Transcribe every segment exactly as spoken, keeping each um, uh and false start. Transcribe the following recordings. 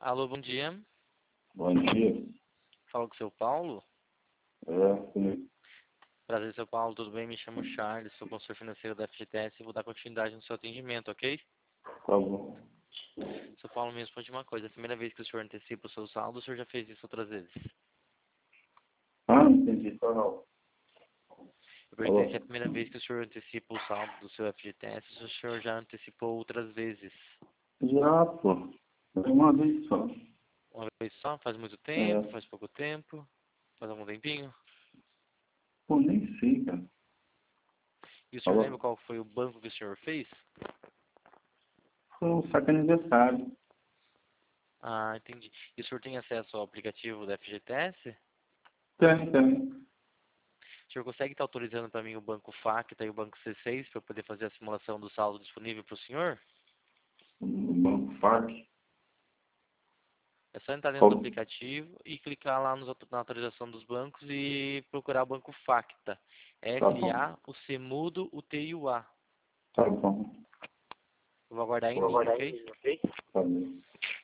Alô, bom dia. Bom dia. Fala com o seu Paulo. É, sim. Prazer, seu Paulo, tudo bem? Me chamo Charles, sou consultor financeiro da F G T S e vou dar continuidade no seu atendimento, ok? Tá bom. Seu Paulo, me responde uma coisa. É a primeira vez que o senhor antecipa o seu saldo, o senhor já fez isso outras vezes? Ah, entendi. Tá não. Eu perguntei se é a primeira vez que o senhor antecipa o saldo do seu F G T S, se o senhor já antecipou outras vezes. Já, pô. É uma vez só. Uma vez só? Faz muito tempo? É. Faz pouco tempo? Faz algum tempinho? Pô, nem sei, cara. E o senhor lembra Falou. qual foi o banco que o senhor fez? Foi um saco aniversário. Ah, entendi. E o senhor tem acesso ao aplicativo da F G T S? Tem, tem. O senhor consegue estar autorizando para mim o banco Facta e o banco C seis para eu poder fazer a simulação do saldo disponível para o senhor? No Banco F A C. É só entrar dentro do Qual? aplicativo e clicar lá nos auto- na autorização dos bancos e procurar o banco Facta. Tá bom. F A, o C mudo, o T e o A. Tá bom. Eu vou aguardar em Vou linha, aguardar em ok? linha, ok? Tá bom.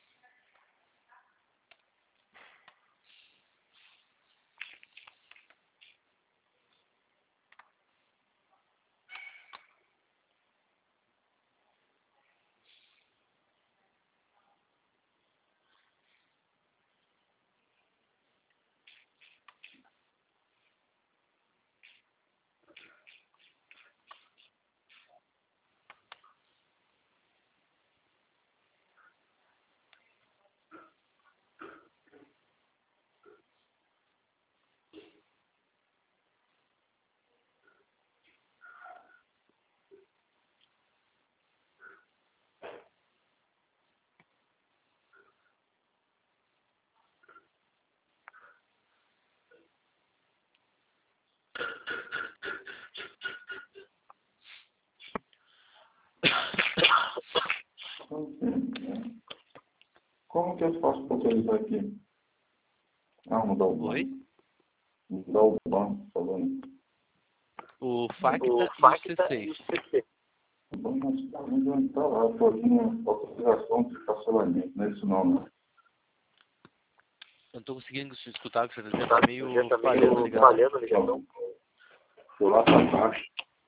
Como que eu faço para autorizar aqui? Ah, mudar o Oi? banco. Mudar o banco, falando. O O Facta e o Facta C seis. e o C C. O banco não está onde está lá. Estou aqui na autorização de parcelamento. Não é isso não, né? Eu não estou conseguindo escutar o que o senhor está dizendo, Tá, está meio já tá falhando a meio ligação. falhando a ligação. Vou lá para baixo.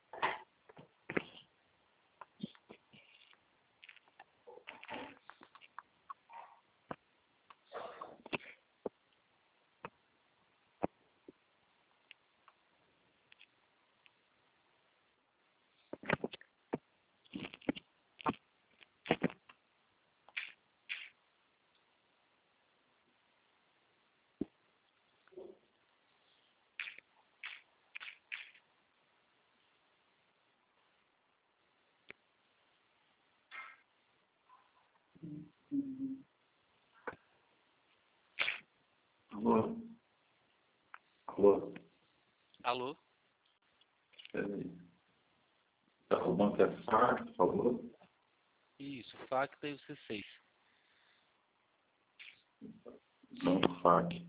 Alô? Alô? Alô? Peraí. Tá, o banco é F A C, falou? Isso, o Facta e o C seis. Banco F A C.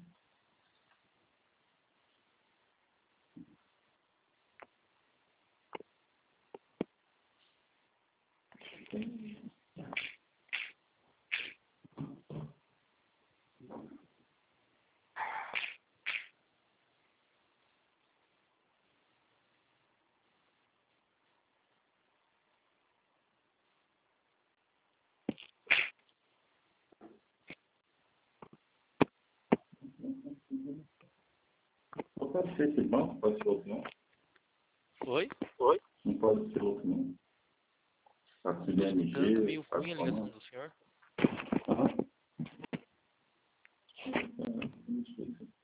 Não pode ser esse banco, pode ser outro não. Oi? Oi? Não pode ser outro não. Tá Não estou escutando, está C D M G, meio tá ruim a ligação falando. do senhor. Aham. É, não sei.